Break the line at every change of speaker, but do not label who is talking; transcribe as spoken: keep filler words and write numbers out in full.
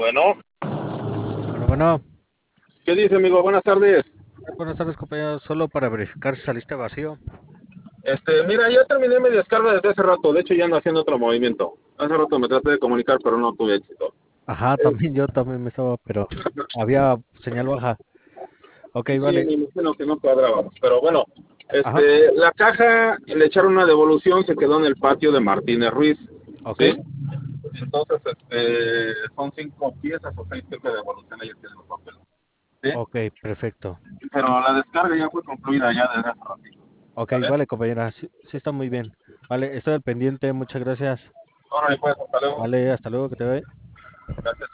Bueno,
Bueno, bueno,
¿qué dice, amigo? Buenas tardes.
eh, buenas tardes, compañero. Solo para verificar si saliste vacío.
Este, mira, ya terminé mi descarga desde hace rato. De hecho, ya ando haciendo otro movimiento. Hace rato me traté de comunicar, pero no tuve éxito.
Ajá,
Eh,
también yo también me estaba, pero había señal baja. Ok,
sí,
vale.
me imagino que no cuadrábamos. Pero bueno,
Ajá,
este, la caja le echaron una devolución, se quedó en el patio de Martínez Ruiz.
ok,
¿Sí? Entonces, este, son cinco piezas o seis piezas de devolución. Ahí tienen los papeles. ¿Sí?
ok, perfecto.
Pero la descarga ya fue concluida ya desde hace ratito.
Ok,
¿Vale?
vale, compañera. Sí, sí está muy bien. Vale, estoy al pendiente. Muchas gracias.
Ahora, pues, hasta luego.
Vale, hasta luego, que te vea.
Gracias.